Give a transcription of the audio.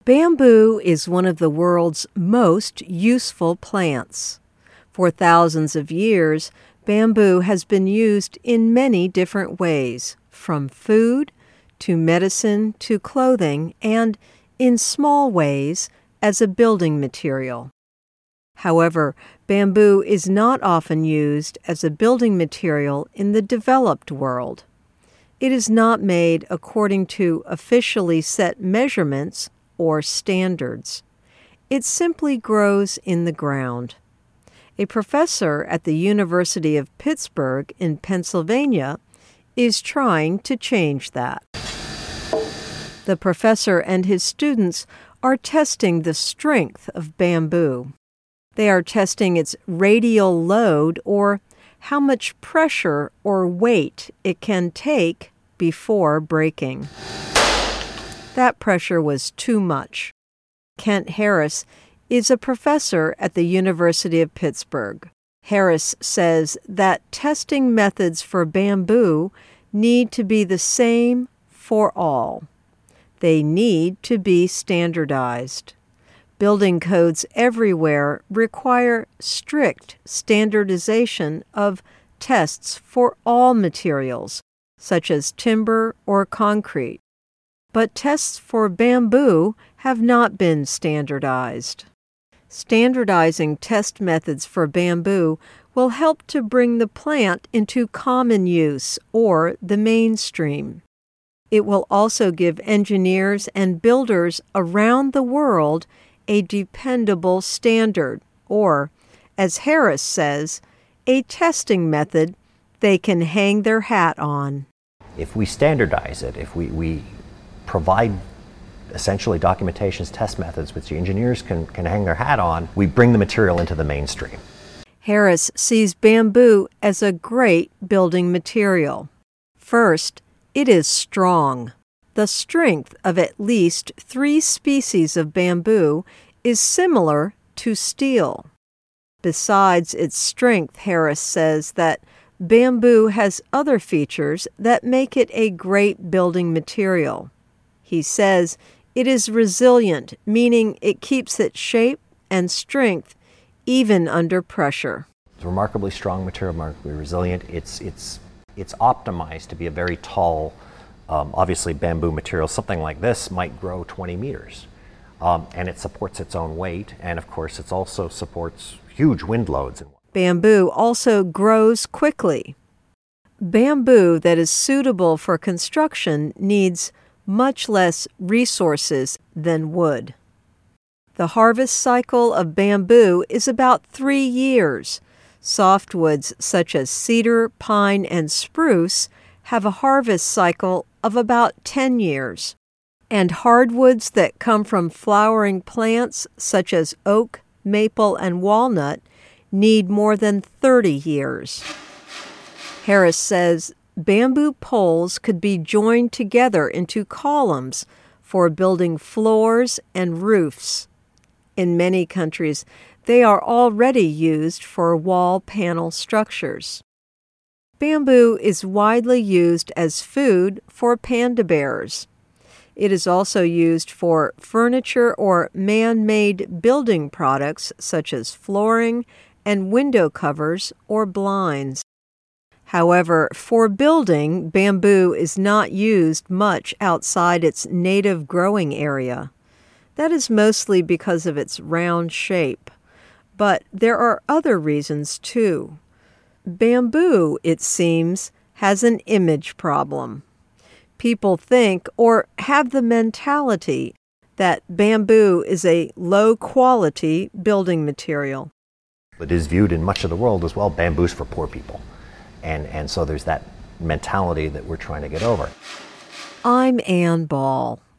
Bamboo is one of the world's most useful plants. For thousands of years, bamboo has been used in many different ways, from food to medicine to clothing, and, in small ways, as a building material. However, bamboo is not often used as a building material in the developed world. It is not made according to officially set measurements or standards. It simply grows in the ground. A professor at the University of Pittsburgh in Pennsylvania is trying to change that. The professor and his students are testing the strength of bamboo. They are testing its radial load, or how much pressure or weight it can take before breaking. That pressure was too much. Kent Harris is a professor at the University of Pittsburgh. Harris says that testing methods for bamboo need to be the same for all. They need to be standardized. Building codes everywhere require strict standardization of tests for all materials, such as timber or concrete. But tests for bamboo have not been standardized. Standardizing test methods for bamboo will help to bring the plant into common use or the mainstream. It will also give engineers and builders around the world a dependable standard, or, as Harris says, a testing method they can hang their hat on. If we standardize it, if we provide essentially documentations, test methods which the engineers can hang their hat on, we bring the material into the mainstream. Harris sees bamboo as a great building material. First, it is strong. The strength of at least 3 species of bamboo is similar to steel. Besides its strength, Harris says that bamboo has other features that make it a great building material. He says it is resilient, meaning it keeps its shape and strength even under pressure. It's a remarkably strong material, remarkably resilient. It's optimized to be a very tall, obviously bamboo material. Something like this might grow 20 meters. And it supports its own weight, and of course it also supports huge wind loads. Bamboo also grows quickly. Bamboo that is suitable for construction needs much less resources than wood. The harvest cycle of bamboo is about 3 years. Softwoods such as cedar, pine, and spruce have a harvest cycle of about 10 years. And hardwoods that come from flowering plants such as oak, maple, and walnut need more than 30 years. Harris says bamboo poles could be joined together into columns for building floors and roofs. In many countries, they are already used for wall panel structures. Bamboo is widely used as food for panda bears. It is also used for furniture or man-made building products such as flooring and window covers or blinds. However, for building, bamboo is not used much outside its native growing area. That is mostly because of its round shape. But there are other reasons too. Bamboo, it seems, has an image problem. People think or have the mentality that bamboo is a low-quality building material. It is viewed in much of the world as, well, bamboo's for poor people. And so there's that mentality that we're trying to get over. I'm Ann Ball.